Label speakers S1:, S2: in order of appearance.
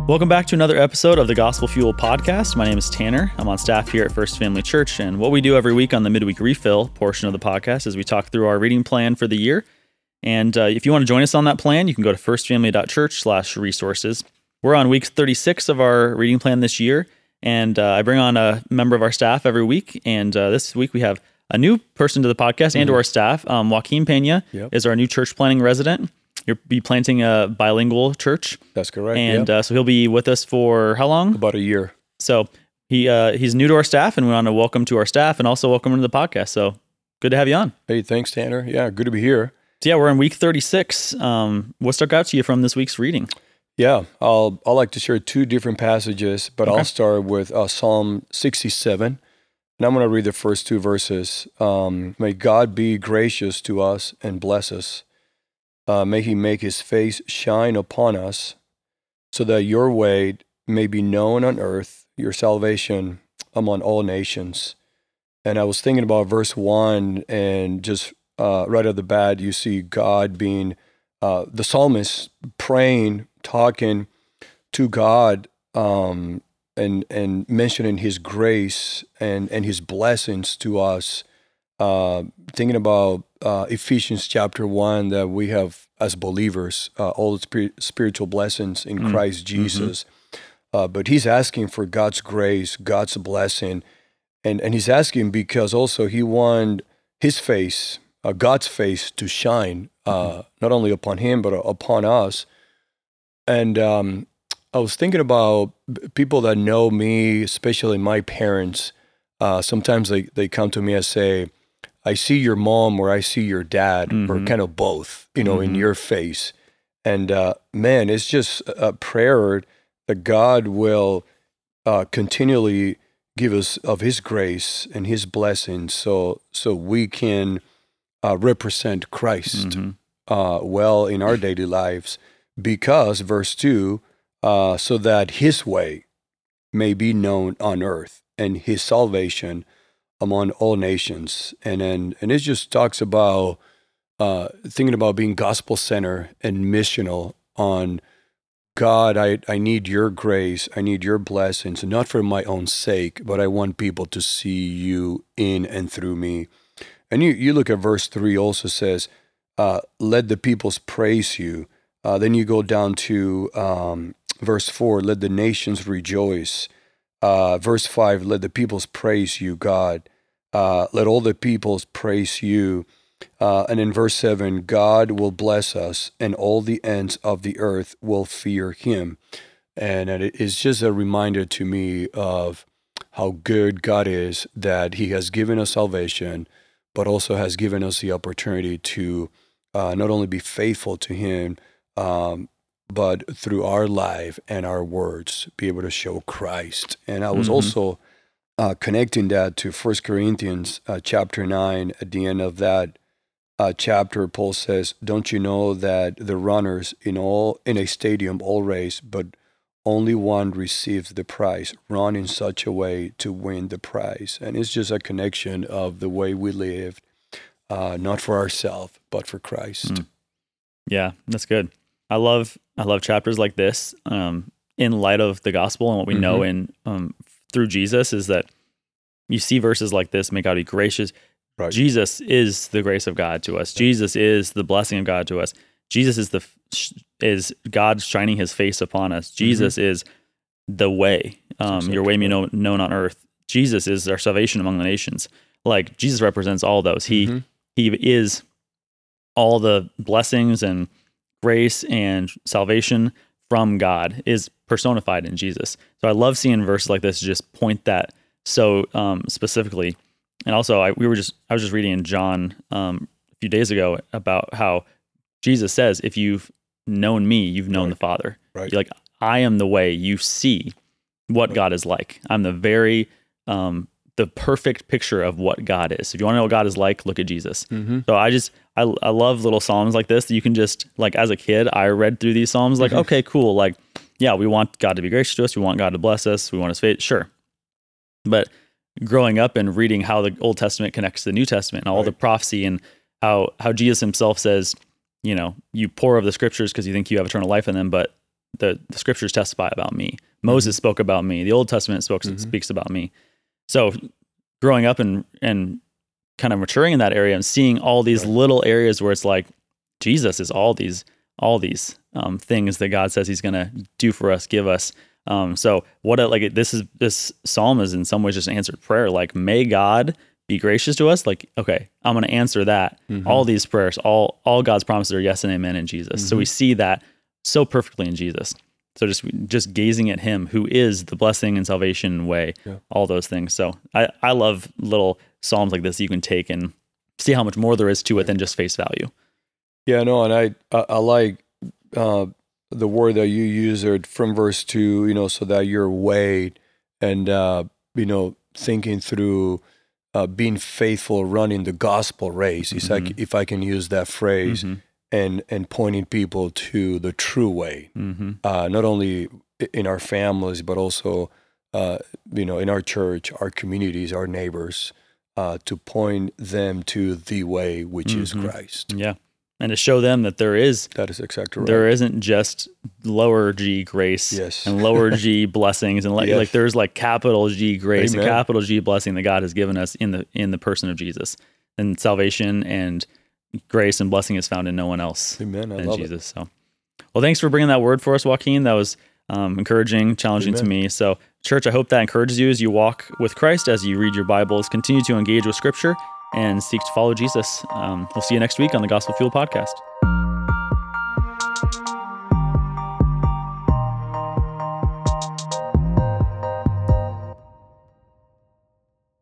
S1: Welcome back to another episode of the Gospel Fuel podcast. My name is Tanner. I'm on staff here at First Family Church, and what we do every week on the midweek refill portion of the podcast is we talk through our reading plan for the year. And if you want to join us on that plan, you can go to firstfamily.church/resources. We're on week 36 of our reading plan this year, and I bring on a member of our staff every week. And this week we have a new person to the podcast and to our staff. Joaquin Pena is our new church planning resident. You'll be planting a bilingual church.
S2: That's correct.
S1: And so he'll be with us for how long?
S2: About a year.
S1: So he's new to our staff, and we want to welcome to our staff and also welcome him to the podcast. So good to have you on.
S2: Hey, thanks, Tanner. Yeah, good to be here.
S1: So yeah, we're in week 36. What stuck out to you from this week's reading?
S2: Yeah, I'll like to share two different passages, but I'll start with Psalm 67. And I'm going to read the first two verses. May God be gracious to us and bless us. May he make his face shine upon us, so that your way may be known on earth, your salvation among all nations. And I was thinking about verse 1, and just right off the bat, you see God being, the psalmist praying, talking to God, and mentioning his grace and his blessings to us. Thinking about Ephesians chapter 1, that we have as believers all the spiritual blessings in Christ Jesus. But he's asking for God's grace, God's blessing, and he's asking because also he wanted his face, God's face, to shine not only upon him but upon us. And I was thinking about people that know me, especially my parents. Sometimes they come to me and say, I see your mom or I see your dad, or kind of both, in your face. And man, it's just a prayer that God will continually give us of his grace and his blessings so we can represent Christ well in our daily lives. Because, verse 2, so that his way may be known on earth and his salvation among all nations. And it just talks about thinking about being gospel-centered and missional on God. I need your grace. I need your blessings, not for my own sake, but I want people to see you in and through me. And you look at verse 3 also says, let the peoples praise you. Then you go down to verse 4, let the nations rejoice. Verse 5, let the peoples praise you, God. Let all the peoples praise you. And in verse 7, God will bless us, and all the ends of the earth will fear him. And it is just a reminder to me of how good God is, that he has given us salvation, but also has given us the opportunity to not only be faithful to him, but through our life and our words, be able to show Christ. And I was also connecting that to 1 Corinthians chapter 9. At the end of that chapter, Paul says, don't you know that the runners in a stadium all race, but only one receives the prize? Run in such a way to win the prize. And it's just a connection of the way we live, not for ourselves, but for Christ.
S1: Yeah, that's good. I love chapters like this in light of the gospel and what we know in through Jesus, is that you see verses like this, may God be gracious. Right. Jesus is the grace of God to us. Jesus is the blessing of God to us. Jesus is God shining his face upon us. Jesus is the way, your way may be known on earth. Jesus is our salvation among the nations. Like, Jesus represents all those. He is all the blessings and grace and salvation from God is personified in Jesus. So I love seeing verses like this just point that so specifically. And also, I was just reading in John a few days ago about how Jesus says, if you've known me, you've known the Father. Right. You're like, I am the way. You see what God is like. I'm the very the perfect picture of what God is. If you want to know what God is like, look at Jesus. So I love little psalms like this that you can just, like, as a kid, I read through these psalms like, okay, cool. Like, yeah, we want God to be gracious to us. We want God to bless us. We want his faith. Sure. But growing up and reading how the Old Testament connects to the New Testament and all the prophecy, and how Jesus himself says, you pour of the scriptures because you think you have eternal life in them, but the scriptures testify about me. Moses spoke about me. The Old Testament speaks about me. So growing up and kind of maturing in that area and seeing all these little areas where it's like Jesus is all these things that God says he's going to do for us, give us. So this psalm is in some ways just answered prayer. Like, may God be gracious to us. Like, okay, I'm going to answer that. All these prayers, all God's promises are yes and amen in Jesus. So we see that so perfectly in Jesus. So just gazing at him who is the blessing and salvation way, all those things. So I love little psalms like this you can take and see how much more there is to it than just face value.
S2: Yeah, no, and I like the word that you use there from verse 2, so that you're weighed and, thinking through being faithful, running the gospel race. It's like, if I can use that phrase, and pointing people to the true way, not only in our families, but also, in our church, our communities, our neighbors, to point them to the way, which is Christ.
S1: Yeah. And to show them that that is
S2: exactly right.
S1: There isn't just lower G grace and lower G blessings, and like there's like capital G grace and capital G blessing that God has given us in the person of Jesus. And salvation and grace and blessing is found in no one else than Jesus. So, well, thanks for bringing that word for us, Joaquin. That was encouraging, challenging to me. So, church, I hope that encourages you as you walk with Christ, as you read your Bibles, continue to engage with Scripture, and seek to follow Jesus. We'll see you next week on the Gospel Fuel Podcast.